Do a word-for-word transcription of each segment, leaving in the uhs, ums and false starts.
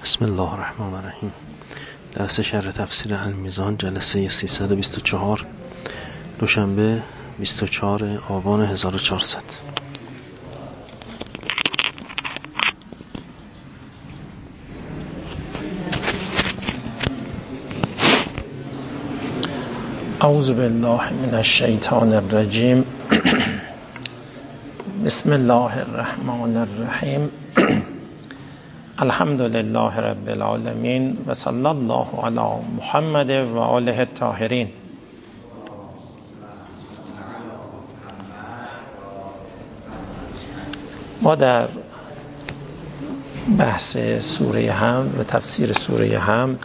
بسم الله الرحمن الرحیم. درس شرح تفسیر المیزان، جلسه سیصد و بیست و چهار، دوشنبه بیست و چهارم آبان هزار و چهارصد. اعوذ بالله من الشیطان الرجیم. بسم الله الرحمن الرحیم. الحمد لله رب العالمین و صلی الله علی محمد و آله الطاهرین. ما در بحث سوره حمد و تفسیر سوره حمد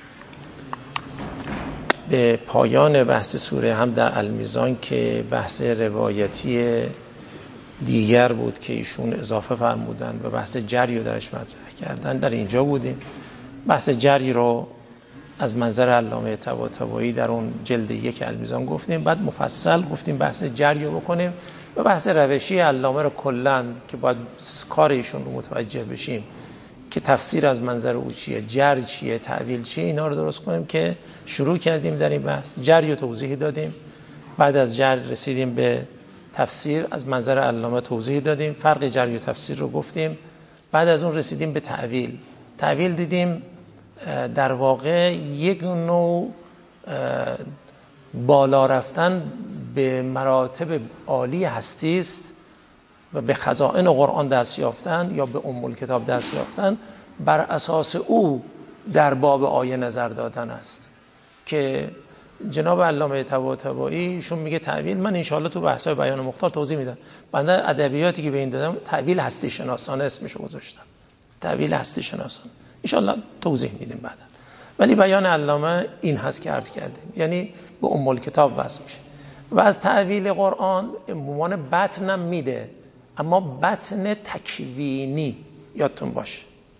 به پایان بحث سوره حمد در المیزان که بحث روایتی دیگر بود که ایشون اضافه فرمودن و بحث جری رو درش مطرح کردن، در اینجا بودیم. بحث جری رو از منظر علامه طباطبایی در اون جلد یک المیزان گفتیم، بعد مفصل گفتیم بحث جری رو بکنیم و بحث روشی علامه رو کلاً که باید کار ایشون رو متوجه بشیم که تفسیر از منظر او چیه، جر چیه، تعویل چیه، اینا رو درست کنیم که شروع کردیم در این بحث. جری رو توضیح دادیم، بعد از جر رسیدیم به تفسیر، از منظر علامه توضیح دادیم، فرق جری و تفسیر رو گفتیم، بعد از اون رسیدیم به تعویل. تعویل دیدیم در واقع یک نوع بالا رفتن به مراتب عالی هستی است و به خزائن قرآن دست یافتن یا به ام الکتاب دست یافتن، بر اساس او در باب آیه نظر دادن است که جناب علامه طباطبایی ایشون میگه تعویل. من انشاءالله تو بحث‌های بیان مختار توضیح میدم. بنده ادبیاتی که به این دادم تعویل هستی شناسانه اسمشو گذاشتم، تعویل هستی شناسانه، انشاءالله توضیح میدیم بعدا. ولی بیان علامه این هست که عرض کردیم، یعنی به ام الکتاب وصل میشه و از تعویل قرآن عنوان بطنم میده، اما بطن تکوینی یادتون باشه،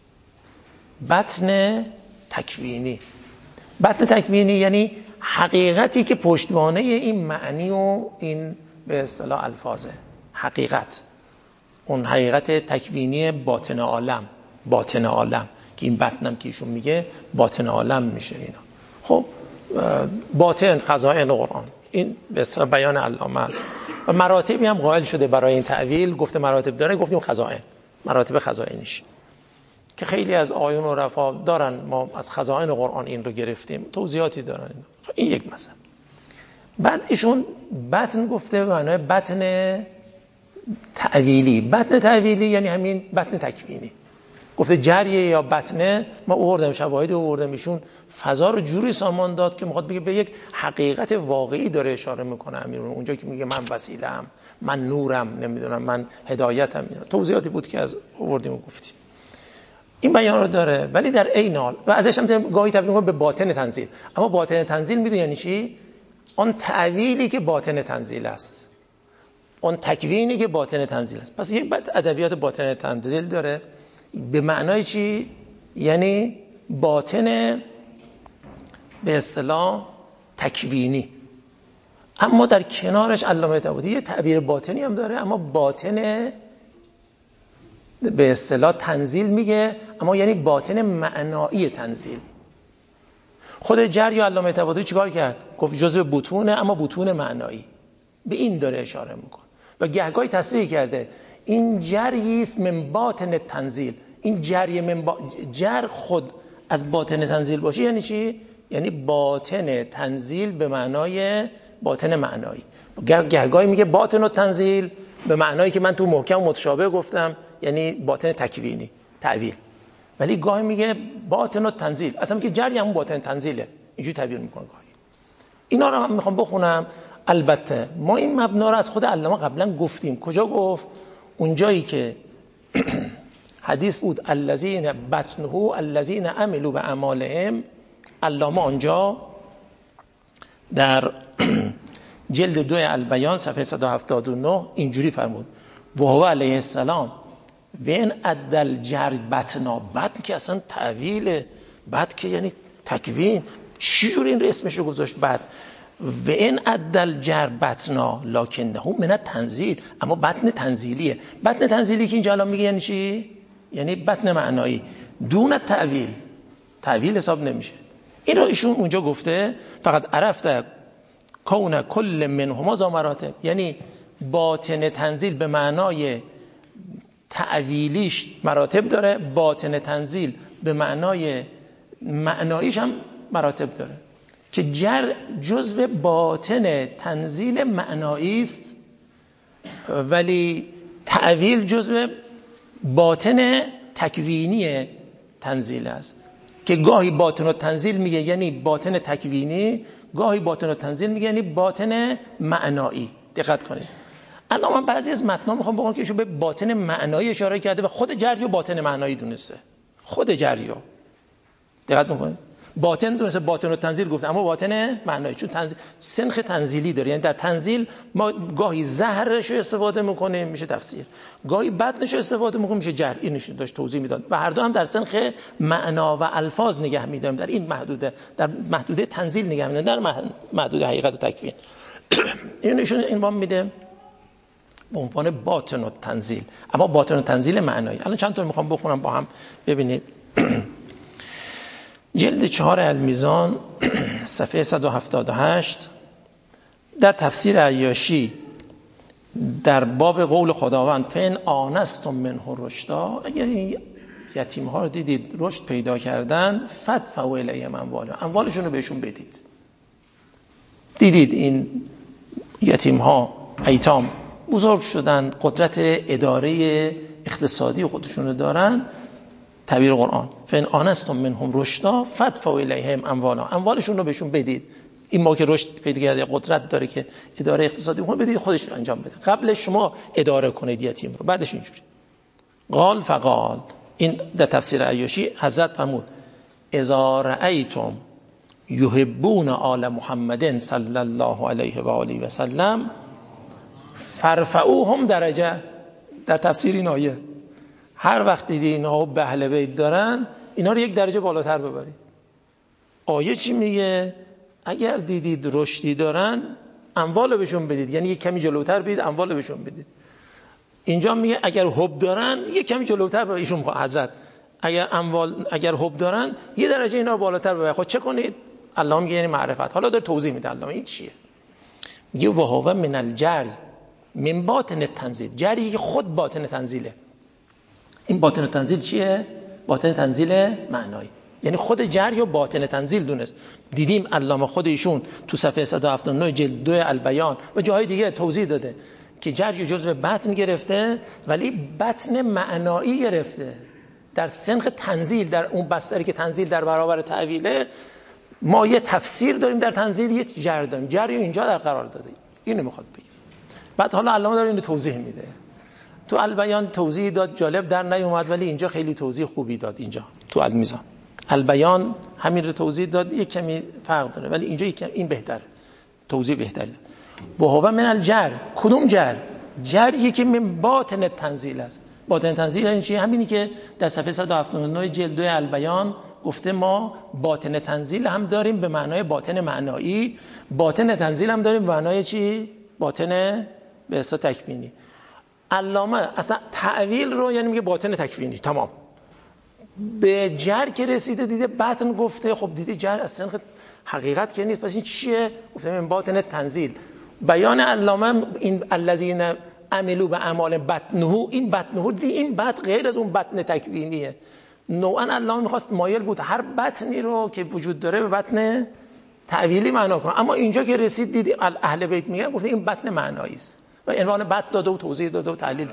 بطن تکوینی. بطن تکوینی یعنی حقیقتی که پشتوانه این معنی و این به اصطلاح الفاظه، حقیقت، اون حقیقت تکوینی باطن عالم، باطن عالم که این بطنم که ایشون میگه باطن عالم میشه اینا. خب باطن خزائن قرآن، این به اصطلاح بیان علامه است و مراتبی هم قائل شده برای این تعویل. گفته مراتب داره، گفتیم خزائن، مراتب خزائنش که خیلی از آیون و رفا دارن، ما از خزائن قرآن این رو گرفتیم، توضیحاتی دارن اینا. این یک مثلا. بعد ایشون بطن گفته به معنای بطن تعویلی. بطن تعویلی یعنی همین بطن تکوینی. گفته جریه یا بطنه، ما آوردم شواهد آوردم، ایشون فضا رو جوری سامان داد که میخواد بگه به یک حقیقت واقعی داره اشاره میکنه امیرون. اونجا که میگه من وسیله‌ام، من نورم، نمیدونم من هدایتم، اینا توضیحاتی بود که از آوردیم و گفتیم. این بیان رو داره، ولی در عین حال و ازش هم گاهی تبدیل می‌کنه به باطن تنزیل. اما باطن تنزیل میدونی یعنی چی؟ آن تعویلی که باطن تنزیل است، آن تکوینی که باطن تنزیل است. پس یک بعد ادبیات باطن تنزیل داره به معنای چی؟ یعنی باطن به اصطلاح تکوینی. اما در کنارش علامه طباطبایی یه تعبیر باطنی هم داره، اما باطن به اصطلاح تنزیل میگه، اما یعنی باطن معنایی تنزیل. خود جری علامه طباطبایی چیکار کرد؟ گفت جزء بطونه، اما بطون معنایی. به این داره اشاره میکنه و گهگاهی تصریح کرده این جری است من باطن تنزیل. این جری من با... جر خود از باطن تنزیل باشه یعنی چی؟ یعنی باطن تنزیل به معنای باطن معنایی. گهگاهی میگه باطن و تنزیل به معنایی که من تو محکم متشابه گفتم، یعنی باطن تکوینی، تعویل. ولی گاهی میگه باطن و تنزیل، اصلا میگه جری همون باطن تنزیله، اینجوری تعبیر میکنه گاهی. اینا رو من میخوام بخونم. البته ما این مبنا رو از خود علامه قبلا گفتیم. کجا گفت؟ اونجایی که حدیث بود الذین بطنه الذین عملوا باعمالهم. علامه آنجا در جلد دو البیان صفحه صد و هفتاد و نه اینجوری فرمود: و هو علیه السلام و این عدل جر بطنا. بطن که اصلا تعویل، بطن که یعنی تکوین، چجوری این اسمش رو گذاشت بطن؟ و این عدل جر بطنا لکنه من تنزیل، اما بطن تنزیلیه. بطن تنزیلی که اینجا الان میگه یعنی چی؟ یعنی بطن معنایی. دون تعویل، تعویل حساب نمیشه. این رو ایشون اونجا گفته فقط عرفت کون کل منهما ذا مراتب، یعنی باطن تنزیل به معنای تعویلیش مراتب داره، باطن تنزیل به معنای معناییش هم مراتب داره، که جر جزء باطن تنزیل معنایی است ولی تعویل جزء باطن تکوینی تنزیل است، که گاهی باطن و تنزیل میگه یعنی باطن تکوینی، گاهی باطن و تنزیل میگه یعنی باطن معنایی. دقت کنید. الان من بعضی از متن‌ها میخوام بگم که ایشون به باطن معنایی اشاره کرده و خود جریو باطن معنایی دونسته. خود جریو دقت میکنید، باطن دونسته، باطن و تنزیل گفته، اما باطن معنایی چون تنزیل سنخ تنزیلی داره، یعنی در تنزیل ما گاهی ظاهرش رو استفاده میکنیم میشه تفسیر، گاهی باطنش رو استفاده میکنیم میشه جر. اینش داشت توضیح میداد و هر دو هم در سنخ معنا و الفاظ نگه میداریم، در این محدوده، در محدوده تنزیل نگه میداریم، در محدوده حقیقت و تکوین. اینشون عنوان میده به عنوان باطن و تنزیل، اما باطن و تنزیل معنایی. الان چند تا میخوام بخونم با هم ببینید. جلد چهار المیزان صفحه صد و هفتاد و هشت در تفسیر عیاشی در باب قول خداوند فین آنستم منه رشدا، اگر این یتیم ها رو دیدید رشد پیدا کردن فدفعوا الیهم اموالهم، اموالشون رو بهشون بدید. دیدید این یتیم ها ایتام بزرگ شدن، قدرت اداره اقتصادی خودشون رو دارن، تعبیر قرآن فین آنستم منهم رشدا فدفعوا الیهم اموالهم، اموالشون رو بهشون بدید. این ما که رشد پیدا کرده قدرت داره که اداره اقتصادی کنه، بدید خودش انجام بده، قبل شما اداره کنید یتیم رو، بعدش اینجوری. قال فقال، این در تفسیر عیاشی حضرت فرمود اذا رأیتم یحبون آل محمد صلی الله علیه و آله و سلم فرفعوهم درجه. در تفسیر این آیه هر وقت دیدی اینها به اهل بیت دارن، اینا رو یک درجه بالاتر ببرید. آیه چی میگه؟ اگر دیدید رشدی دارن اموال رو بهشون بدید، یعنی یک کمی جلوتر بدید، اموال رو بهشون بدید. اینجا میگه اگر حب دارن یک کمی جلوتر به ایشون حضرت، اگر اموال اگر حب دارن یه درجه اینا رو بالاتر ببرید. خب چه کنید؟ الله میگه یعنی معرفت. حالا داره توضیح میده الله این چیه. میگه و هو من الجر من باطن تنزیل، جری که خود باطن تنزیله. این باطن تنزیل چیه؟ باطن تنزیل معنایی، یعنی خود جری و باطن تنزیل دونست. دیدیم علامه خود ایشون تو صفحه صد و هفتاد و نه جلد دو البیان و جاهای دیگه توضیح داده که جری جزء بطن گرفته ولی بطن معنایی گرفته. در سنخ تنزیل، در اون بستری که تنزیل در برابر تعویله، ما یه تفسیر داریم در تنزیل، یه جر داریم، جری اینجا در قرار داده. اینو میخواد بگه. بعد حالا علامه داره اینو توضیح میده. تو البیان توضیح داد، جالب در نیومد، ولی اینجا خیلی توضیح خوبی داد. اینجا تو المیزان البیان همین رو توضیح داد، یک کمی فرق داره، ولی اینجا یک کمی این بهتره، توضیح بهتره. و هو من الجر، کدوم جر؟ جری که من باطن تنزیل است. باطن تنزیل یعنی چی؟ همینی که در صفحه صد و هفتاد و نه جلد دو البیان گفته ما باطن تنزیل هم داریم به معنای باطن معنایی، باطن تنزیل هم داریم به معنای چی؟ باطن به اصطلاح تکوینی. علامه اصلا تعویل رو یعنی میگه باطن تکوینی، تمام. به جر که رسیده دیده باطن گفته، خب دیده جر اصلا حقیقت که نیست، پس این چیه؟ گفته من باطن تنزیل. بیان علامه این الذین عملوا به اعمال بطنه، این بطنه دی این بطن غیر از اون بطن تکوینیه. نوعا علامه میخواست مایل بود هر بطنی رو که وجود داره به بطن تعویلی معنا کنه، اما اینجا که رسید دید اهل بیت میگن گفته این بطن معنایی است و عنوان بطن داده و توضیح داده و تعلیل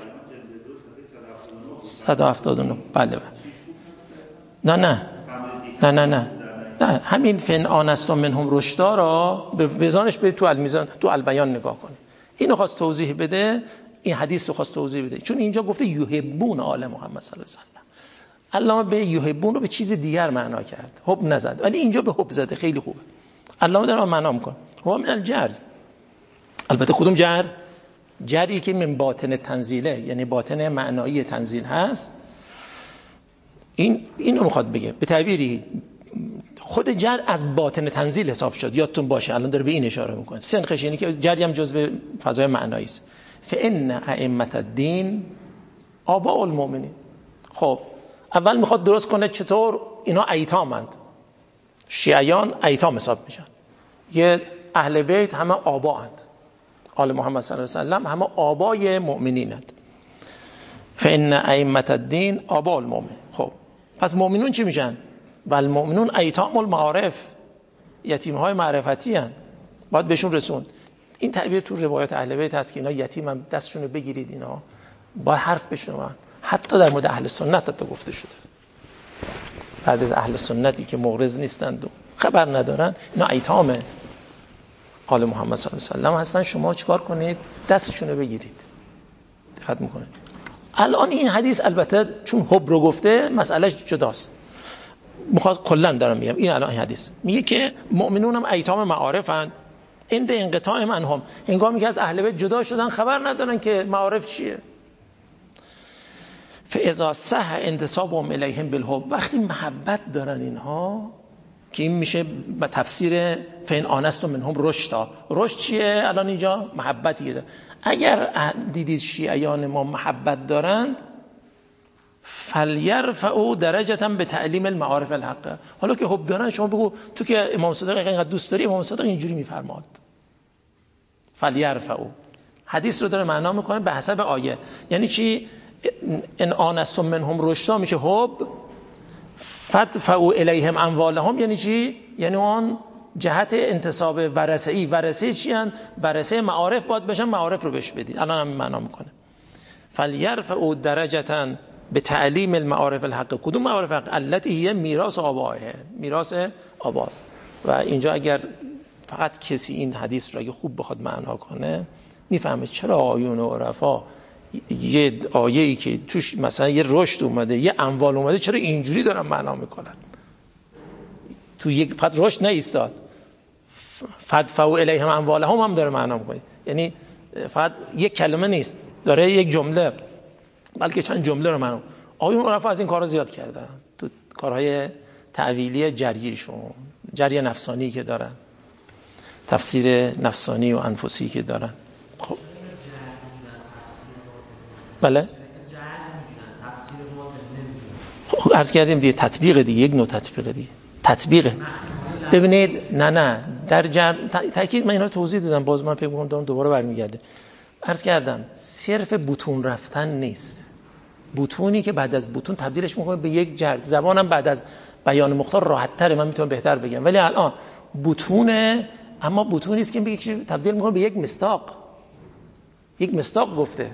صد و هفتاد و نه. بله نه نه نه نه نه نه همین فن آنستم منهم رشدا را به وزانش برید تو المیزان تو البیان نگاه کنید. اینو خواست توضیح بده، این حدیث رو خواست توضیح بده، چون اینجا گفته یحبون آل محمد صلی الله علیه و سلم. علامه به یحبون رو به چیز دیگر معنا کرد، حب نزد، ولی اینجا به حب زده. خیلی خوبه. علامه داره معنا میکنه هو من الجر. البته کدوم جر؟ جری که من باطن تنزیله، یعنی باطن معنایی تنزیل هست. این اینو میخواد بگه به تعبیری خود جر از باطن تنزیل حساب شد. یادتون باشه الان داره به این اشاره میکنه. سنخش یعنی که جری هم جزء فضای معنایی است. فان ائمه الدین آباء المؤمنین. خب اول میخواد درست کنه چطور اینا ایتامند، شیعیان ایتام حساب میشن، یه اهل بیت همه آبااند، آل محمد صلی الله علیه و سلم همه آبای مؤمنینند. فإن ائمة الدین آباء المؤمن. خب پس مؤمنون چی میشن؟ بل مؤمنون ایتام المعارف، یتیم های معرفتی هستند، باید بهشون رسوند. این تعبیر تو روایات اهل بیت هست که اینا یتیم هم دستشون رو بگیرید، اینا با حرف بشنون. حتی در مورد اهل سنت حتی گفته شده، بعضی از اهل سنتی که مغرض نیستند و خبر ندارن اینا ایتام آل محمد صلی الله علیه و سلم هستن، شما چیکار کنید؟ دستشون رو بگیرید. دقت میکنید الان این حدیث البته چون حب رو گفته مسئلهش جداست، میخواد کلا دارم میگم. این الان این حدیث میگه که مؤمنون هم ایتام معارفن عند انقطاع منهم، هنگامی که از اهل بیت جدا شدن خبر ندارن که معارف چیه. فاذا صح انتسابهم الیهم بالحب، وقتی محبت دارن اینها، که این میشه به تفسیر فین آنستم منهم رشدا. رشد چیه الان اینجا؟ محبتیه. اگر دیدید شیعیان ما محبت دارند، فلیرفعوا درجه به تعلیم المعارف الحق. حالا که حب دارن، شما بگو تو که امام صادق اینقدر دوست داری، امام صادق اینجوری میفرماد فلیرفعوا. حدیث رو داره معنا میکنه به حسب آیه. یعنی چی؟ ان آنستم منهم رشدا میشه حب، فدفعوا الیهم اموالهم یعنی چی؟ یعنی اون جهت انتصاب ورثه‌ای. ورثه چی ان؟ ورثه معارف باید بشن، معارف رو بهش بدید. الان هم معنا میکنه فلیرفعوا درجه به تعلیم المعارف الحق. کدوم معارف حق؟ التي هي میراث آبائه، میراث آباست. و اینجا اگر فقط کسی این حدیث رو اگه خوب بخواد معنا کنه، میفهمه چرا آیون و عرفا یه آیه‌ای که توش مثلا یه رشد اومده، یه اموال اومده، چرا اینجوری دارن معنا میکنن. تو یک فقط رشد نیستاد، فدفعوا الیهم اموالهم هم داره معنا میکنه. یعنی فقط یک کلمه نیست، داره یک جمله بلکه چند جمله رو معنا. آیون عرفا از این کارا زیاد کردن تو کارهای تعویلی جریشون، جری نفسانی که دارن، تفسیر نفسانی و انفسی که دارن. خب بله خب عرض کردیم دیگه، تطبیق دیگه، یک نوع تطبیق دیگه، تطبیق. ببینید نه نه در جمع تاکید من اینا رو توضیح دادم، باز من فکر می‌کنم دارم دوباره برمیگرده. عرض کردم صرف بطون رفتن نیست، بطونی که بعد از بطون تبدیلش می‌کنه به یک جرد. زبانم بعد از بیان مختار راحت‌تره، من میتونم بهتر بگم، ولی الان بطونه، اما بطونی است که میگه تبدیل می‌کنه به یک مصداق. یک مصداق گفته،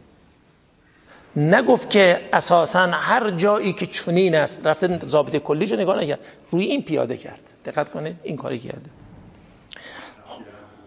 نگفت که اساساً هر جایی که چنین است. رفته ضابطه کلیشو نگاه نکرد، روی این پیاده کرد. دقت کنید این کاری کرده. خب.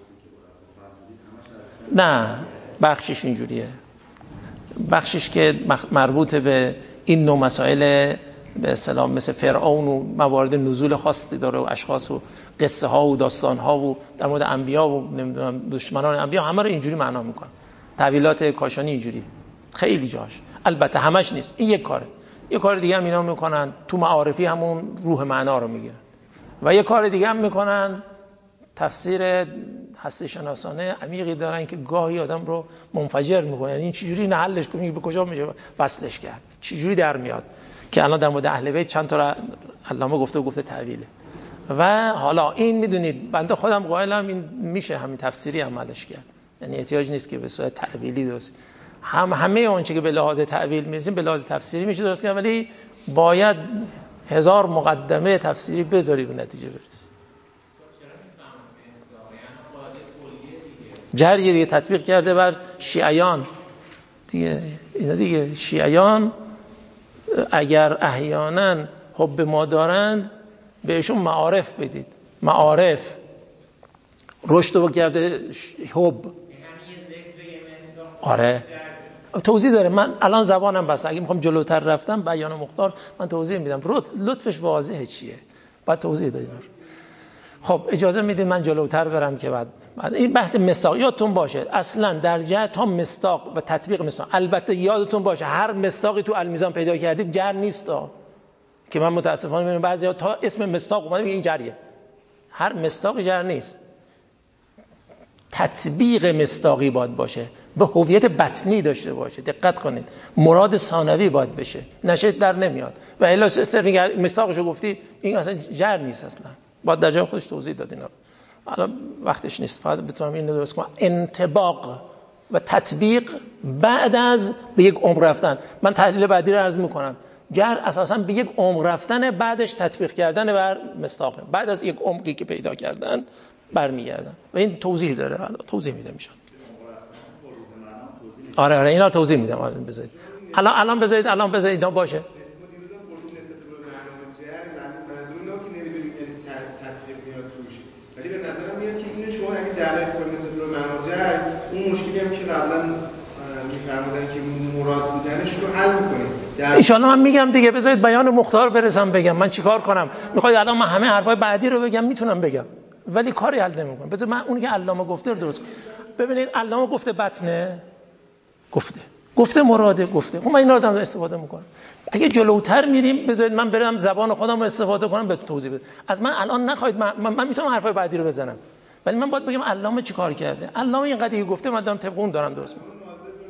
نه بخشش اینجوریه، بخشش که مربوط به این نوع مسائل به اصطلاح مثل فرعون و موارد نزول خاصی داره و اشخاص و قصه ها و داستان ها و در مورد انبیا و نمیدونم دشمنان انبیا، همه رو اینجوری معنا میکنه. تعویلات کاشانی اینجوری خیلی جاش، البته همش نیست. این یک کاره. یک کار دیگه هم اینا میکنن تو معارفی همون روح معنا رو میگیرن، و یک کار دیگه هم میکنن تفسیر هستی شناسانه عمیقی دارن که گاهی آدم رو منفجر میکنه. یعنی این چجوری نحلش کنی، به کجا میشه وصلش کرد، چجوری در میاد، که الان در مورد اهل بیت چند تا علامه گفته و گفته تعویله. و حالا این میدونید بنده خودم قائلم این میشه همین تفسیری عملش کرد، یعنی احتیاج نیست که به صورت تعویلی درست. هم همه اون چیزی که به لحاظ تعویل میرسیم به لحاظ تفسیری میشه درست کرد، ولی باید هزار مقدمه تفسیری بذاری به نتیجه برسی. جریه دیگه تطبیق کرده بر شیعیان دیگه. اینا دیگه شیعیان اگر احیانا حب ما دارند، بهشون معارف بدید. معارف رشد رو کرده حب. آره توضیح داره. من الان زبانم بس، اگه میخوام جلوتر رفتم بیان مختار من توضیح میدم. لطفش واضحه چیه، بعد توضیح دادم. خب اجازه میدید من جلوتر برم که بعد, بعد این بحث مصداق یادتون باشه. اصلا در جهت تا مصداق و تطبیق مصداق، البته یادتون باشه هر مصداقی تو المیزان پیدا کردید جر نیست ها. که من متاسفانه میبینم بعضیا تا اسم مصداق اومده میگه این جریه. هر مصداقی جر نیست، تطبیق مصداقی باید باشه. به هویت بطنی داشته باشه. دقت کنید، مراد ثانوی باید بشه، نشه در نمیاد. و الا صرف مصداقشو گفتی، این اصلا جر نیست، اصلا باید در جای خودش توضیح داد. اینا الان وقتش نیست، فقط بتونم اینو درست کنم. انطباق و تطبیق بعد از به یک عمق رفتن. من تحلیل بعدی رو عرض میکنم. جر اساسا به یک عمق رفتن، بعدش تطبیق کردن بر مصداق، بعد از یک عمقی که پیدا کردن برمیگردن. و این توضیح داره، حالا توضیح میده میشن. آره آره اینا توضیح میدم. الان بذارید الان الان بذارید الان بذارید اینا باشه. ولی به نظرم میاد که اینو شما اگه دعوت کنید مثل مناجر، اون مشکلی هم که قبلا میفرمودن که مراد بودنش رو حل میکنید. ان شاء الله من میگم دیگه. بذارید بیان مختار برسم بگم من چیکار کنم. میخواید الان من همه حرفای بعدی رو بگم؟ میتونم بگم ولی کاری حل نمیکنم. بذار من اونی که علامه گفته رو درست کنم. ببینید علامه گفته بطنه، گفته گفته مراده، گفته. خب من اینا رو دارم استفاده میکنم. اگه جلوتر میریم بذارید من برم زبان خودم رو استفاده کنم به توضیح بدم. از من الان نخواهید، من, من, من میتونم حرفای بعدی رو بزنم ولی من باید بگم علامه چی کار کرده. علامه این قضیه گفته، من دارم طبق اون دارم درست میکنم.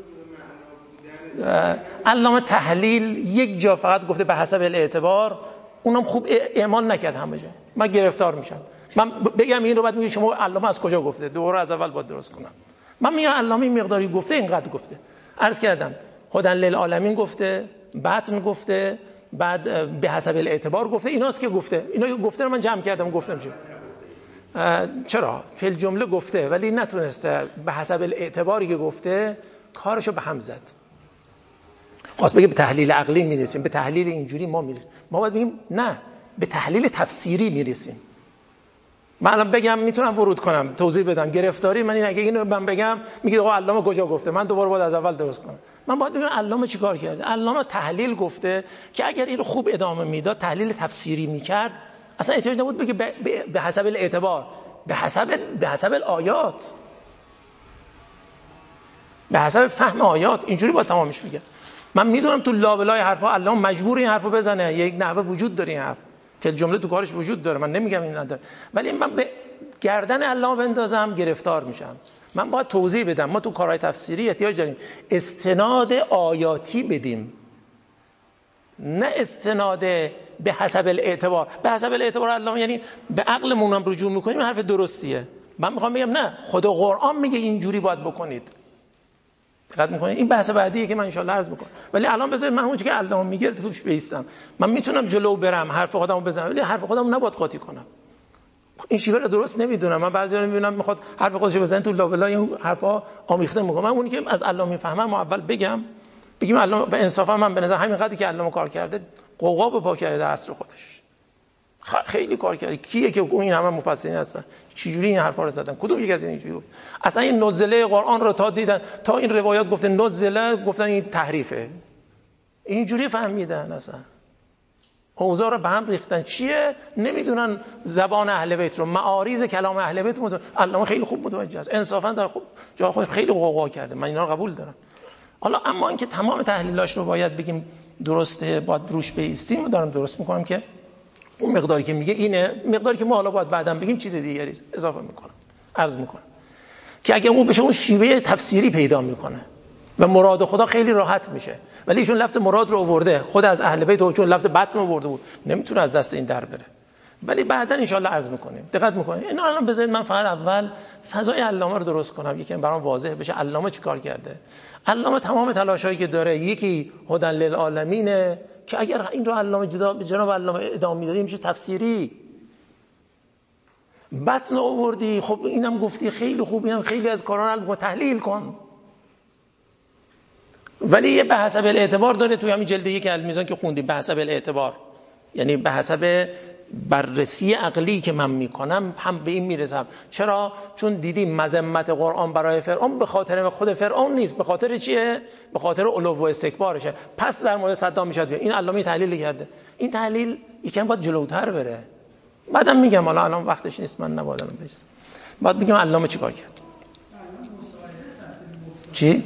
علامه تحلیل یک جا فقط گفته به حسب الاعتبار، اونم خوب اعمال نکرد همه جا. من گرفتار میشم. من بگم این رو بعد میگه شما علامه از کجا گفته، دوباره از اول باید درست کنم. من میگم علامه این مقداری گفته، اینقدر گفته. عرض کردم هدی للعالمین گفته، بطن گفته، بعد به حسب الاعتبار گفته. ایناست که گفته. اینا گفته رو من جمع کردم گفتم چه. چرا فی الجمله گفته ولی نتونسته به حسب الاعتباری که گفته کارشو به هم زد. خواست بگه به تحلیل عقلی میرسیم، به تحلیل اینجوری ما میرسیم. ما باید بگیم نه، به تحلیل تفسیری میرسیم. من الان بگم میتونم ورود کنم توضیح بدم گرفتاری من این، اگه اینو من بگم میگه آقا علامه کجا گفته، من دوباره باید از اول درست کنم. من باید بگم علامه چیکار کرده. علامه تحلیل گفته که اگر این رو خوب ادامه میداد، تحلیل تفسیری میکرد، اصلا احتیاج نبود بگه به حسب الاعتبار، به حسب به حسب الآیات، به حسب فهم آیات. اینجوری با تمامش میگه. من میدونم تو لابلای حرفا علامه مجبور این حرفو بزنه، یک نحوه وجود داره این حرف، فعل جمله تو کارش وجود داره، من نمیگم این نداره، ولی من به گردن علامه بندازم گرفتار میشم. من باید توضیح بدم. ما تو کارهای تفسیری احتیاج داریم استناد آیاتی بدیم، نه استناد به حسب الاعتبار. به حسب الاعتبار علامه یعنی به عقلمون هم رجوع میکنیم، حرف درستیه. من میخوام بگم نه، خود قرآن میگه اینجوری باید بکنید. دقت میکنید؟ این بحث بعدیه که من ان شاء الله عرض میکنم. ولی الان بذارید من اون چیزی که علامه میگه توش بیستم. من میتونم جلو برم، حرف خودمو بزنم، ولی حرف خودمو نباید قاطی کنم. این شیوه رو درست نمیدونم. من بعضیا میبینم میخواد حرف خودش بزنه تو لابلای اون حرفا آمیخته میکنم. من اونی که از علامه میفهمم اول بگم، بگیم علامه به انصافا من به نظر همین قدری که علامه کار کرده قوقا به پا کرده در عصر خودش. خیلی کار کرده. کیه که این همه مفسرین هستن چه جوری این حرفا رو زدن؟ کدوم یک از این اینجوری گفت؟ اصلا این نزله قرآن رو تا دیدن، تا این روایات گفته نزله، گفتن این تحریفه، اینجوری فهمیدن. اصلا اوضاع رو به هم ریختن. چیه؟ نمیدونن زبان اهل بیت رو، معاریض کلام اهل بیت رو. علامه خیلی خوب متوجه است، انصافا در خوب جا خودش خیلی قوقا کرده، من اینا رو قبول دارم. حالا اما اینکه تمام تحلیلاش رو باید بگیم درسته، باید روش بایستیم، دارم درست میکنم که اون مقداری که میگه اینه، مقداری که ما حالا باید بعداً بگیم چیز دیگری است، اضافه میکنم، عرض میکنم که اگه اون بشه اون شیوه تفسیری پیدا میکنه و مراد خدا خیلی راحت میشه. ولی ایشون لفظ مراد رو آورده، خود از اهل بیت چون لفظ بطن آورده بود نمیتونه از دست این در بره. ولی بعداً ان شاءالله عرض میکنیم. دقت میکنید؟ اینا الان بذارید من فقط اول فضای علامه رو درست کنم، یکم برام واضح بشه علامه چیکار کرده. علامه تمام تلاشایی که داره، یکی هدی للعالمینه که اگر این رو علامه جدا به جناب علامه ادامه میدادی میشه تفسیری. بطن آوردی، خب اینم گفتی خیلی خوب، اینم خیلی از کارا رو تحلیل کن. ولی یه به حسب الاعتبار داره توی همین جلد یک المیزان که خوندیم، به حسب الاعتبار یعنی به حسب بررسی عقلی که من میکنم هم به این میرسم. چرا؟ چون دیدیم مذمت قرآن برای فرعون به خاطر خود فرعون نیست، به خاطر چیه؟ به خاطر علو و استکبارشه. پس در مورد صدام میشد این علامه تحلیل کرده. این تحلیل یکم باید جلوتر بره. بعدم میگم حالا الان وقتش نیست، من نباید الان بیست. بعد میگم علامه چیکار کرد. چی؟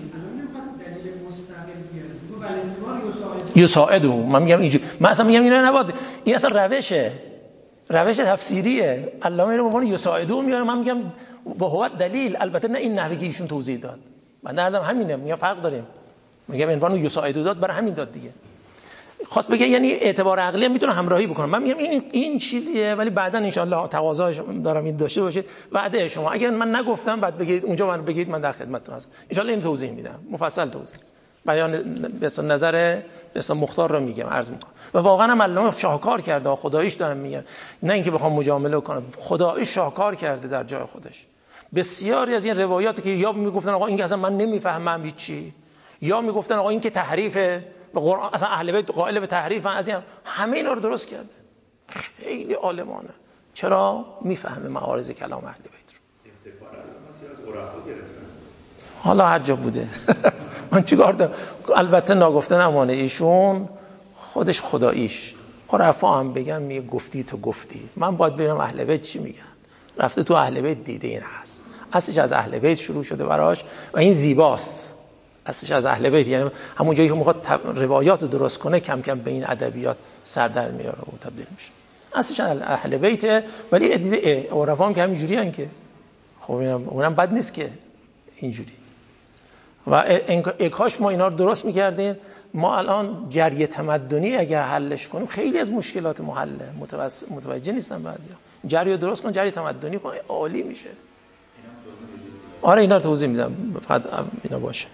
یساعدو. من میگم اینجوری، من اصلا میگم اینا نباید، این اصلا روشه، روش تفسیریه. علامه رو به عنوان یساعدو میاره، من میگم با هو دلیل. البته نه این نحوی که ایشون توضیح داد، من دردم همینه، میگم فرق داریم، میگم عنوان یساعد داد برای همین داد دیگه. خواست بگه یعنی اعتبار عقلی هم میتونه همراهی بکنه. من میگم این این چیزیه، ولی بعدا ان شاء الله تقاضاش دارم این داشته باشید. وعده شما اگر من نگفتم بعد بگید اونجا من بگید من در خدمتتون هستم. ان شاء الله این توضیح میدم، مفصل توضیح. بیان به نظر به اصلا مختار رو میگم، عرض میکنم. و واقعا هم علامه شاهکار کرده، خداییش دارم میگم، نه اینکه بخوام مجامله کنم، خداییش شاهکار کرده در جای خودش. بسیاری از این روایاتی که یا میگفتن آقا این که اصلا من نمیفهمم هیچی، یا میگفتن آقا این که تحریفه، به قرآن اصلا اهل بیت قائل به تحریف، از این همه اینا رو درست کرده. خیلی عالمانه. چرا؟ میفهمه معارض کلام اهل بیت رو. حالا هر جا بوده. من چیکار دارم؟ البته ناگفته نمانه، ایشون خودش خداییش. عرفا هم بگن میگه گفتی تو گفتی. من باید ببینم اهل بیت چی میگن. رفته تو اهل بیت دیده این هست. اصلش از اهل بیت شروع شده براش و این زیباست. اصلش از اهل بیت، یعنی همون جایی که میخواد روایات رو درست کنه کم کم به این ادبیات سر در میاره و تبدیل میشه. اصلش از اهل بیت، ولی دیده عرفا هم که همینجوری ان که خب اونم بد نیست که اینجوری. و کاش ما اینا رو درست میکردیم. ما الان جریه تمدنی اگر حلش کنیم خیلی از مشکلات ما حله. متوجه نیستن بعضیا. جریه درست کن، جریه تمدنی کن، عالی میشه. آره اینا رو توضیح میدم، فقط اینا باشه.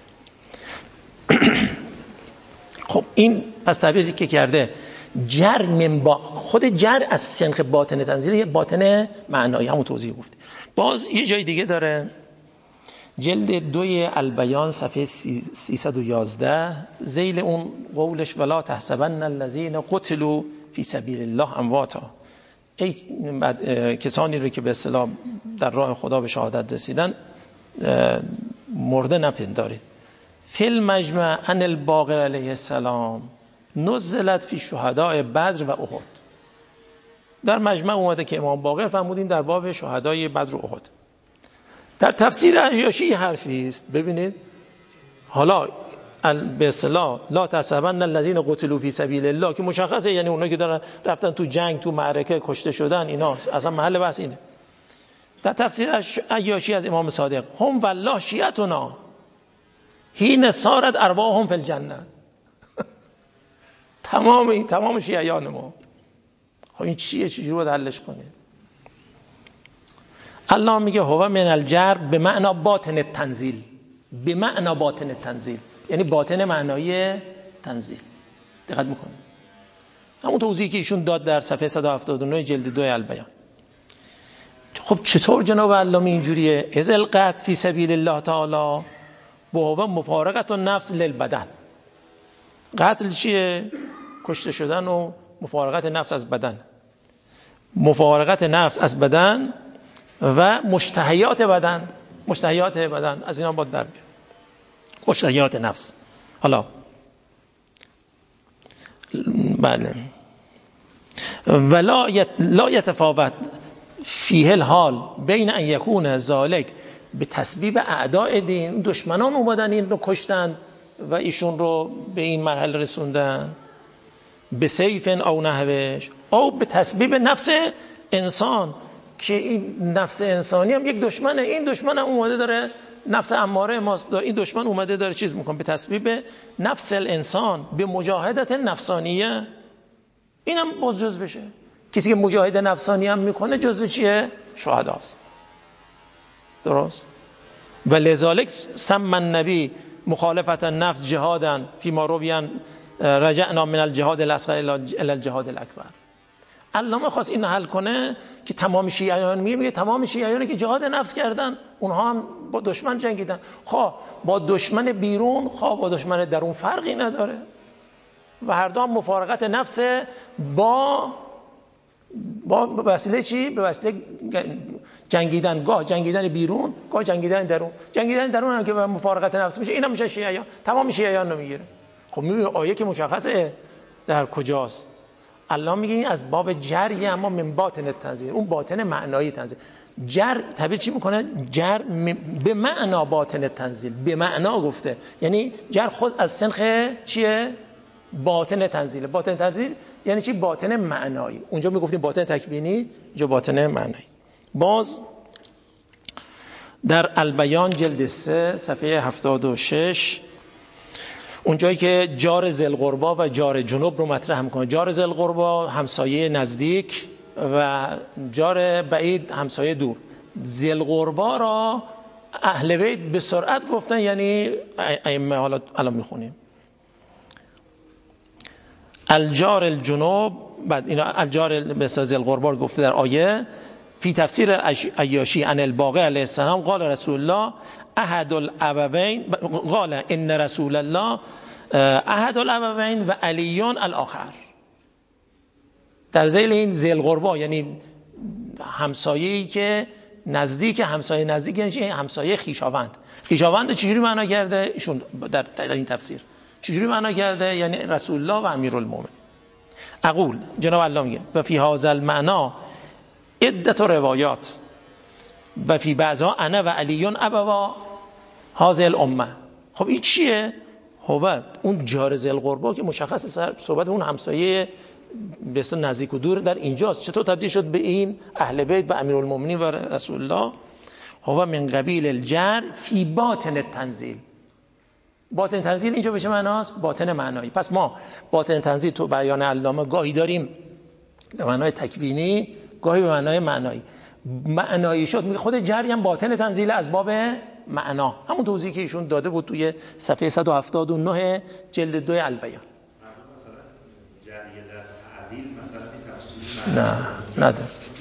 خب این پس تعبیری که کرده جر منبع، خود جر از سنخ باطن تنزیل، یه باطن معنایی، همون توضیح گفت. باز یه جای دیگه داره، جلد دوی البیان صفحه سیصد و یازده، ذیل اون قولش ولا تحسبن الذین قتلوا فی سبیل الله امواتا. ای کسانی رو که به اصطلاح در راه خدا به شهادت رسیدن مرده نپندارید. فی المجمع ان الباقر علیه السلام نزلت فی شهداء بدر و احد. در مجمع اومده که امام باقر فرمودین در باب شهدای بدر و احد. در تفسیر عیاشی حرفی است، ببینید حالا به اصطلاح لا تحسبن الذین قتلوا فی سبیل الله که مشخصه، یعنی اونایی که دارن رفتن تو جنگ تو معرکه کشته شدن، اینا اصلا محل بحث اینه. در تفسیر عیاشی از امام صادق هم والله شیعتنا حین صارت ارواحهم فی الجنه. تمام تمام شیعیان ما. خب این چیه؟ چجوری باید حلش کنید؟ الله میگه هو من الجر به معنا باطن تنزیل، به معنا باطن تنزیل، یعنی باطن معنایی تنزیل. دقت میکنید همون توضیحی که ایشون داد در صفحه صد و هفتاد و نه جلد دو البیان. خب چطور جناب علامه اینجوریه؟ از القتل فی سبیل الله تعالی و هو مفارقت النفس للبدن. قتل چیه؟ کشته شدن و مفارقت نفس از بدن. مفارقت نفس از بدن و مشتهیات بدن. مشتهیات بدن از اینا باید در بیاد. مشتهیات نفس. حالا بله ولا یت... لا یتفاوت فیه الحال بین ان یکون ذالک به تسبیب اعداء دین، دشمنان اومدن این رو کشتن و ایشون رو به این مرحله رسوندن، به سیف او نحوش، او به تسبیب نفس انسان که این نفس انسانی هم یک دشمنه. این دشمن هم اومده داره نفس اماره ماست، این دشمن اومده داره چیز میکنه به تسبیب نفس الانسان به مجاهدت نفسانیه. اینم باز جزء بشه. کسی که مجاهد نفسانی هم میکنه جزء چیه؟ شهداست. درست؟ و لذالک سم النبی مخالفت النفس جهادا فيما رویان رجعنا من الجهاد الاصغر الى الجهاد الاکبر. علامه خواست این حل کنه که تمام شیعیان میگه میگه تمام شیعیانی که جهاد نفس کردن اونها هم با دشمن جنگیدن. خواه با دشمن بیرون خواه با دشمن درون فرقی نداره و هر دو هم مفارقت نفس با با وسیله چی؟ به وسیله جنگیدن، گاه جنگیدن بیرون گاه جنگیدن درون. جنگیدن درون هم که به مفارقت نفس میشه، اینا میشه شیعیان. تمام شیعیان رو میگیره. خب میبینی آیه که مشخصه در کجاست. الله میگه این از باب جری، اما من باطن تنزیل، اون باطن معنایی تنزیل. جر تعبیر چی میکنه؟ جر به معنا باطن تنزیل، به معنا گفته، یعنی جر خود از سنخ چیه؟ باطن تنزیل. باطن تنزیل یعنی چی؟ باطن معنایی. اونجا میگفتیم باطن تکوینی، اینجا باطن معنایی. باز در البیان جلد سه صفحه هفتاد و شش اونجایی که جار ذوالقربی و جار جنوب رو مطرح میکنه. جار ذوالقربی همسایه نزدیک و جار بعید همسایه دور. ذوالقربی را اهل بیت به سرعت گفتن، یعنی ائمه حالا الان میخونیم الجار الجنوب، بعد اینا الجار به ذوالقربی گفته در آیه فی تفسیر عیاشی عن الباقر علیه السلام قال رسول الله احد الابوین قال ان رسول الله احد الابوین و علیون الاخر. در ذیل این ذوالقربی یعنی همسایه‌ای که نزدیک، همسایه نزدیک یعنی همسایه خیشاوند. خیشاوند چجوری معنا کرده ایشون در, در این تفسیر؟ چجوری معنا کرده؟ یعنی رسول الله و امیرالمومنین. اقول جناب الله میگه و فی هذا المعنا عدت روایات و فی بعضها انا و علیون ابوا هذه الامه. خب این چیه؟ هو اون جار ذوالقربی که مشخص صحبت اون همسایه به اصطلاح نزدیک و دور در اینجاست، چطور تبدیل شد به این اهل بیت و امیرالمومنین و رسول الله؟ هو من قبیل الجر فی باطن التنزیل. باطن تنزیل اینجا به چه معناست؟ باطن معنایی. پس ما باطن تنزیل تو بیان علامه گاهی داریم به معنای تکوینی، گاهی به معنای معنایی. معنایی شد میگه خود جری هم باطن تنزیل از باب معنا، همون توضیحی که ایشون داده بود توی صفحه صد و هفتاد و نه جلد دو البیان. نه نه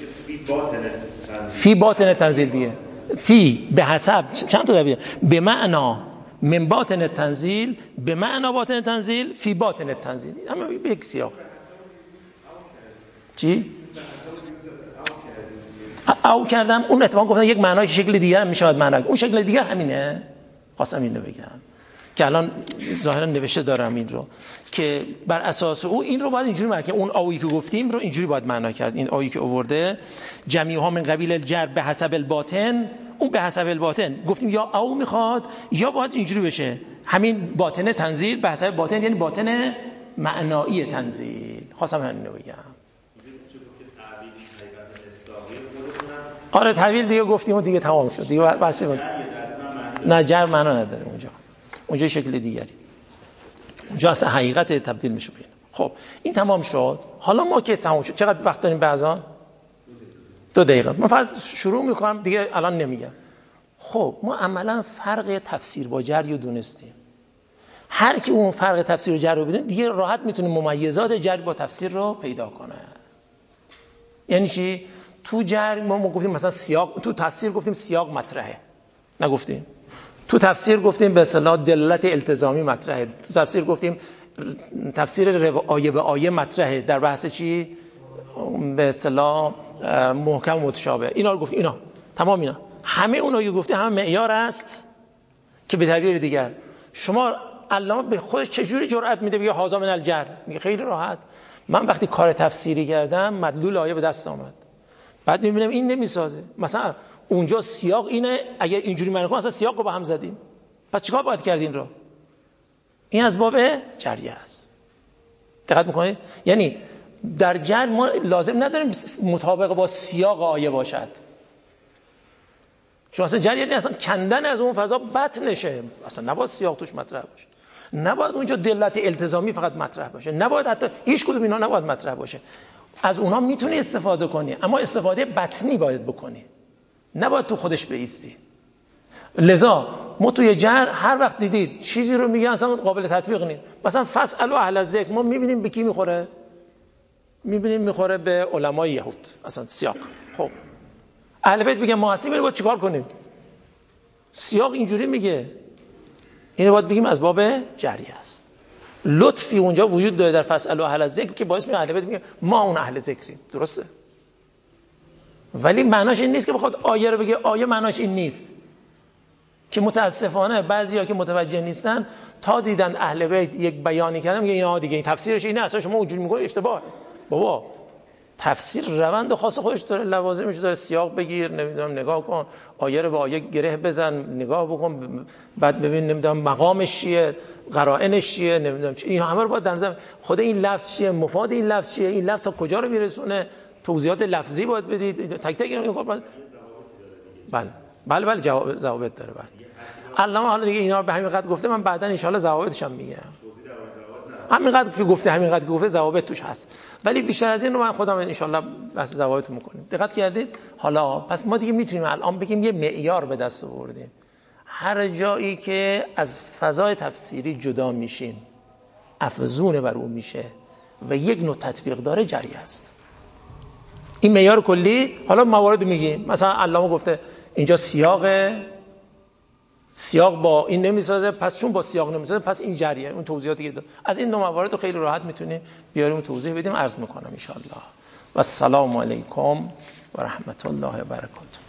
فی باطن تنزیل دیگه. فی به حسب چند تا دیگه به معنا من باطن تنزیل، به معنا باطن تنزیل، فی باطن تنزیل، همه به یک سیاق. چی؟ او کردم اون اتفاق گفتم یک معنای که شکل دیگر هم میشود معنا، اون شکل دیگر همینه. خواستم اینو بگم که الان ظاهرا نوشته دارم این رو که بر اساس او این رو باید اینجوری معنا کرد. اون آیی که گفتیم رو اینجوری باید معنا کرد. این آیی که آورده جمیعها من قبیل الجر به حسب الباطن، اون به حسب الباطن گفتیم یا او میخواد یا باید اینجوری بشه همین باطن تنزیل به حسب باطن، یعنی باطن معنایی تنزیل. خواستم همین رو بگم. آره تعویل دیگه گفتیم و دیگه تمام شد دیگه بس بود. نه جر معنا نداره اونجا، اونجا شکل دیگری، اونجا اصلا حقیقت تبدیل میشه بین. خب این تمام شد. حالا ما که تمام شد چقدر وقت داریم بعضا؟ دو دقیقه. من فقط شروع میکنم دیگه الان نمیگم. خب ما عملا فرق تفسیر با جر رو دونستیم. هر کی اون فرق تفسیر و جر رو بدونه دیگه راحت میتونه ممیزات جر با تفسیر رو پیدا کنه. یعنی چی؟ تو جر ما, ما گفتیم مثلا سیاق، تو تفسیر گفتیم سیاق مطرحه، نگفتیم؟ تو تفسیر گفتیم به اصطلاح دلالت التزامی مطرحه. تو تفسیر گفتیم تفسیر آیه به آیه مطرحه. در بحث چی؟ به اصطلاح محکم و متشابه. اینا رو گفتیم. اینا تمام اینا همه اونایی که گفتیم همه معیار است که به تعبیر دیگر شما علامه به خودش چجوری جرأت میده بگه هذا من الجر؟ میگه خیلی راحت. من وقتی کار تفسیری کردم مدلول آیه به دست آمد، بعد میبینم این نمیسازه، مثلا اونجا سیاق اینه، اگه اینجوری معنی کنم اصلا سیاق رو با هم زدیم، پس چیکار باید کردین رو؟ این از باب جریه است. دقت میکنید؟ یعنی در جر ما لازم نداریم مطابق با سیاق آیه باشد. چون اصلا جر یعنی اصلا کندن از اون فضا بطنشه، اصلا نباید سیاق توش مطرح باشه، نباید اونجا دلت التزامی فقط مطرح باشه، نباید حتی هیچ کدوم اینا نباید مطرح باشه. از اونها میتونی استفاده کنی اما استفاده بطنی باید بکنی، نباید تو خودش بایستی. لذا ما توی جر هر وقت دیدید چیزی رو میگن اصلا قابل تطبیق نیست، مثلا فاسالوا اهل الذکر، ما میبینیم به کی میخوره؟ میبینیم میخوره به علمای یهود اصلا سیاق. خب اهل بیت میگن ما هستیم، اینو باید چیکار کنیم؟ سیاق اینجوری میگه، اینو باید بگیم از باب جریه است. لطفی اونجا وجود داره در فاسالوا اهل الذکر که باعث میشه اهل بیت میگه ما اون اهل ذکریم، درسته؟ ولی معناش این نیست که بخواد آیه رو بگه آیه معناش این نیست، که متاسفانه بعضیا که متوجه نیستن تا دیدن اهل بیت یک بیانی کردن میگه اینا دیگه این تفسیرش اینه، اصلا شما اونجوری میگید اشتباه. بابا تفسیر روند خاص خودش داره، لوازمش داره، سیاق بگیر، نمیدونم نگاه کن، آیه رو به آیه گره بزن، نگاه بکن، بعد ببین نمیدونم مقامش چیه، قرائنش چیه، نمیدونم چی، این همه رو باید در نظر. خود این لفظ چیه، مفاد این لفظ چیه، این لفظ تا کجا رو میرسونه، توضیحات لفظی باید بدید، تک تک اینا باید. بله بله بله جواب ضوابط داره. بله علامه حالا دیگه اینا رو به همین قدر گفته، من بعدا ان شاء الله ضوابطش هم میگم. همین قدر که گفته همین قدر که گفته ضوابط توش هست، ولی بیشتر از این رو من خودم ان شاء الله بحث ضوابط میکنیم. دقت کردید؟ حالا پس ما دیگه میتونیم الان بگیم یه معیار به دست آوردیم. هر جایی که از فضای تفسیری جدا میشیم، افزون بر اون میشه و یک نوع تطبیق داره، جری است. این معیار کلی. حالا موارد میگیم، مثلا علامه گفته اینجا سیاق سیاق با این نمیسازه، پس چون با سیاق نمیسازه پس این جریه. اون توضیحاتی که از این دو موارد رو خیلی راحت میتونیم بیاریم توضیح بدیم. عرض میکنم ان شاء الله. و السلام علیکم و رحمت الله و برکاته.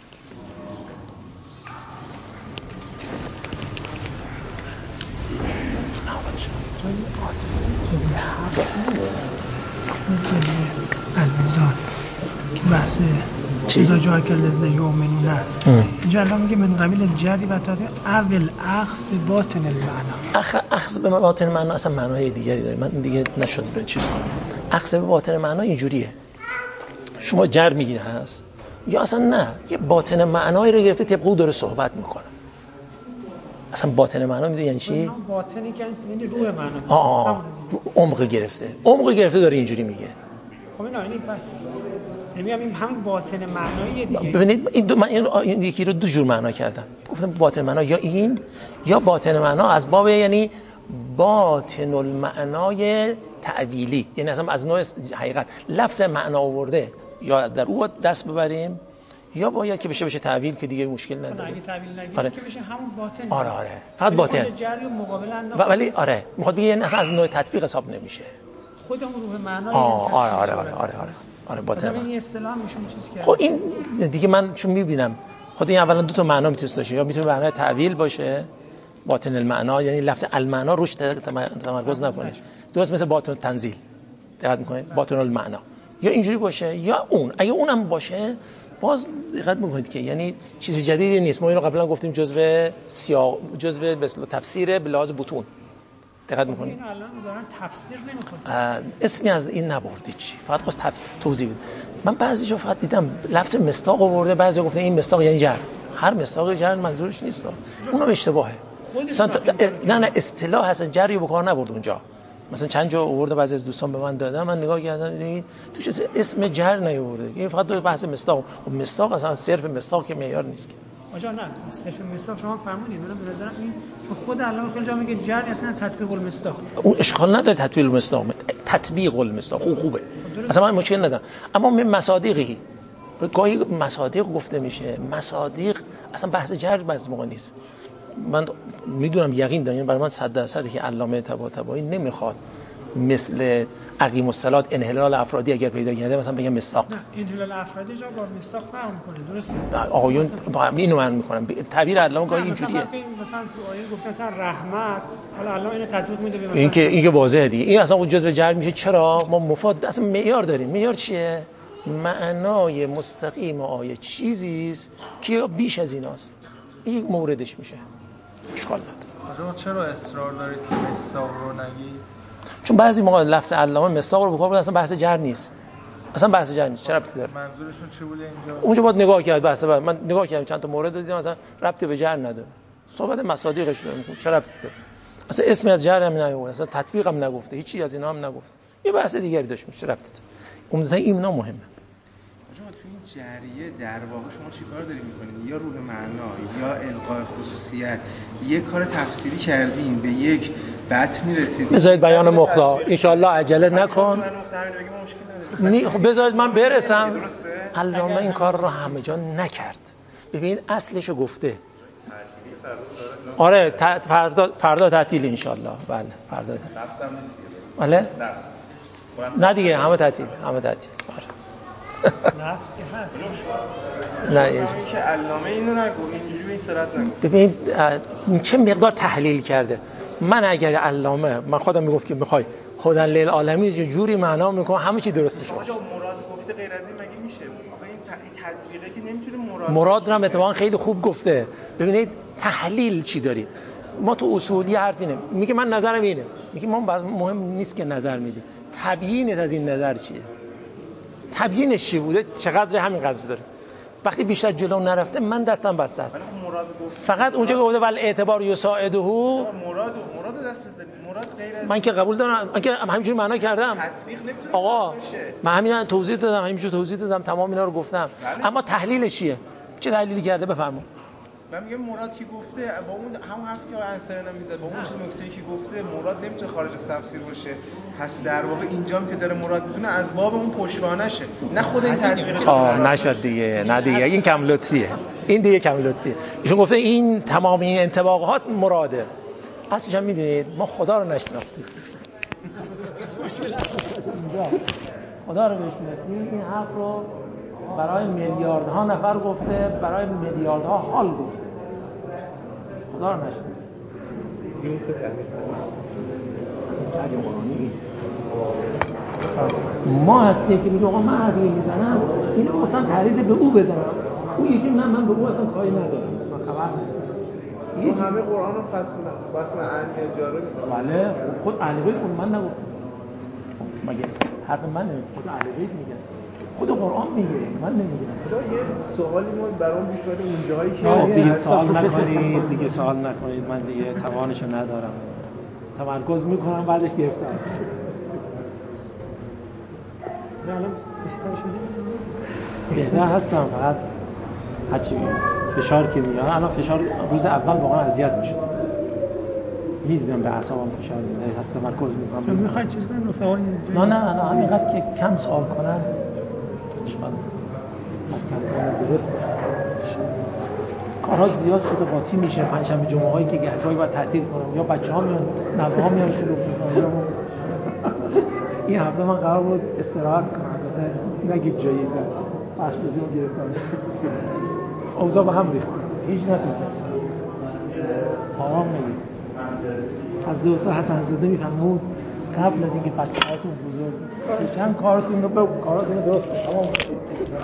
المیزان که بحث چیزا جای که لزده یومنونه اینجا الان میگه من قبیل جری و تاده اول اخذ به باطن المعنا. اخ اخذ به باطن معنا اصلا معنای دیگری داره. من دیگه نشد به چیز کنم. اخذ به باطن معنا اینجوریه، شما جر میگیره هست یا اصلا نه، یه باطن معنایی رو گرفته طبق او داره صحبت میکنه. اصلا باطن معنا میدونی یعنی چی؟ باطنی که یعنی روح معنا. آه آه عمق گرفته، عمق گرفته داره اینجوری میگه. خب اینا یعنی پس نمیگم این همون باطن معنایی دیگه. ببینید این دو من این یکی رو دو جور معنا کردم. گفتم باطن معنا یا این یا باطن معنا از باب یعنی باطن المعنای تعویلی، یعنی اصلا از نوع حقیقت لفظ معنا آورده، یا در او دست ببریم یا باید که بشه بشه تعویل که دیگه مشکل نداره. اگه تعویل نگیریم آره. که بشه همون باطن. آره آره فقط باطن. و ولی آره میخواد بگه یعنی اصلا از نوع تطبیق حساب نمیشه. خودمون روح معنای. آه آره آره آره آره آره آره باطن. مثلا این اصطلاح میشون چیز کرد. خب این دیگه من چون میبینم خود این اولا دو تا معنا میتونه داشته، یا میتونه معنای تعویل باشه، باطن المعنا یعنی لفظ المعنا روش تمرکز نکنه، درست مثل باطن تنزیل دقت میکنه، باطن المعنا، یا اینجوری باشه یا اون. اگه اونم باشه باز دقت میکنید که یعنی چیز جدیدی نیست. ما اینو قبلا گفتیم جزء سیاق، جزء به اصطلاح تفسیر به لحاظ بطون. دقت میکنید این الان ظاهرا تفسیر نمیخواد، اسمی از این نبردید چی، فقط خواست تفسیر توضیح بده. من بعضی جا فقط دیدم لفظ مصداق آورده، بعضی گفتن این مصداق یعنی جر. هر مصداق جر منظورش نیست، اونم اشتباهه. مثلا نه نه اصطلاح اصلا جری به کار نبرد اونجا. مثلا چند جا آورده بعضی از دوستان به من دادن، من نگاه کردم توش اسم جر نیاورده، این فقط دو بحث مصداق. خب مصداق اصلا صرف مصداق که معیار نیست که. آجا نه صرف مصداق شما فرمودید، من به نظرم این چون خود علامه خیلی جا میگه جر اصلا تطبیق المصداق، اون اشکال نداره تطبیق المصداق، تطبیق المصداق خوب خوبه اصلا من مشکل ندارم. اما من مصادیقی گاهی مصادیق گفته میشه، مصادیق اصلا بحث جر بعضی موقع نیست. من میدونم یقین دارم برای من صد درصد که علامه طباطبایی نمیخواد مثل عقیم الصلات انحلال افرادی اگر پیدا کرده مثلا بگم مصداق. نه انحلال افرادی جا با مصداق فرق میکنه، درسته؟ آقایون اینو من میکنم تعبیر علامه گاهی اینجوریه. مثلا تو آیه گفته مثلا رحمت، حالا علامه اینو تطبیق میده به مثلا این که این که واضحه دیگه، این اصلا جزء جر میشه. چرا ما مفاد اصلا معیار داریم. معیار چیه؟ معنای مستقیم آیه چیزی است که بیش از ایناست، این یک موردش میشه. اشکال نداره. آقا چرا اصرار دارید که مصداق رو نگید؟ چون بعضی موقع لفظ علامه مصداق رو به کار برده، اصلا بحث جر نیست، اصلا بحث جر نیست. چه ربطی داره؟ منظورشون چی بوده اینجا؟ اونجا باید نگاه کرد بحث بعد. من نگاه کردم چند تا مورد دیدم اصلا ربطی به جر نداره، صحبت مصادیقش رو میگه. چه ربطی داره؟ اصلا اسمی از جر هم نیاورد، اصلا تطبیق هم نگفته، هیچ چیزی از اینا هم نگفت. یه بحث دیگری داشت. میشه ربطی داره. عمدتاً اینا مهمه. جریه در واقع شما چیکار دارید میکنید؟ یا روح معنا یا القاء خصوصیت، یک کار تفسیری کردین به یک بطنی رسیدید. بذارید بیان مخلا ان شاء الله عجله نکن. می خب بذارید من برسم. علامه این کار رو همه جا نکرد. ببین اصلشو گفته. آره فردا فردا تعطیل ان شاء الله. بله فردا. نفسم نیست. بله؟ نه دیگه همه تعطیل، همه تعطیل. آره. نفس که هست نه این که علامه اینو نگو، اینجوری به این صورت نگو. ببین چه مقدار تحلیل کرده. من اگر علامه من خودم میگفت که میخوای خدن للعالمین جوری معنا میکنه همه چی درست میشه. آقا مراد گفته غیر از این مگه میشه؟ آقا این تطبیقه که نمیتونه مراد مراد رو هم اتفاقا خیلی خوب گفته. ببینید تحلیل چی داریم. ما تو اصولی حرف اینه، میگه من نظرم اینه، میگه ما مهم نیست که نظر میدی، تبیینت از این نظر چیه، تبیینش چی بوده، چقدر همین قدر داره. وقتی بیشتر جلو نرفته من دستم بسته است. فقط اونجا گفته ول اعتبار یساعده مراد مراد دست بزنید. مراد غیر از من که قبول دارم، من که همینجوری معنا کردم. تطبیق نمیتونه آقا من همین توضیح دادم، همینجوری توضیح دادم، تمام اینا رو گفتم. بله. اما تحلیلش چیه؟ چه تحلیلی کرده بفرمایید. من میگم مراد کی گفته با اون همون حرفی که انصارنا میزد با اون نکته‌ای که گفته مراد نمیتونه خارج از تفسیر باشه. پس در واقع اینجام که داره مراد میتونه از باب اون پشتوانشه، نه خود این تطبیق. خب نشد دیگه، نه دیگه این کم لطفیه. این دیگه کم لطفیه. ایشون گفته این تمام این انطباقات مراده. اصلا هم میدونید ما خدا رو نشناختیم. خدا رو بشناسیم. این حرف رو برای میلیاردها نفر گفته، برای میلیاردها حال گفته. خدا رو نشناسیم. این ما هستیم که میگه آقا من حرفی میزنم اینو گفتم تعریض به او بزنم، او یکی نه من به او اصلا کاری ندارم، من خبر ندارم. ما همه قرآن رو فصل فصل اهل جاره میگه. بله خود اهل بیت خود من نگفتم. مگه حرف من خود اهل بیت میگه، خود قرآن میگه، من نمیگم. یه سوالی ما برام پیش اومد اونجایی که خب دیگه سوال نکنید، دیگه سوال نکنید، من دیگه توانشو ندارم. تمرکز میکنم بعدش گرفتم. الان بهتر شده؟ بهتر هستم، فقط هرچی فشار که میاد، الان فشار روز اول واقعا اذیت میشد، میدیدم به اعصابم فشار میاد، حتی تمرکز میکنم. تو میخواید چیز کنم رفقای نه نه نه همینقدر که کم سوال کنن اشکال کم درست کارها زیاد شده، قاطی میشه. پنجشنبه جمعه هایی که گهجایی باید تعطیل کنم، یا بچه‌ها میان نوه‌ها میان شروع میکنن، یا این هفته من قرار بود استراحت کنم، البته نگید جایی در بخش بجون گرفتم، اوضاع به هم ریخت، هیچ نتونستم آرام نگید. از دوستا حسن زاده میفرمود قبل از اینکه بچه‌هاتون بزرگ چند کارتون رو به کاراتون رو درست کنید، تمام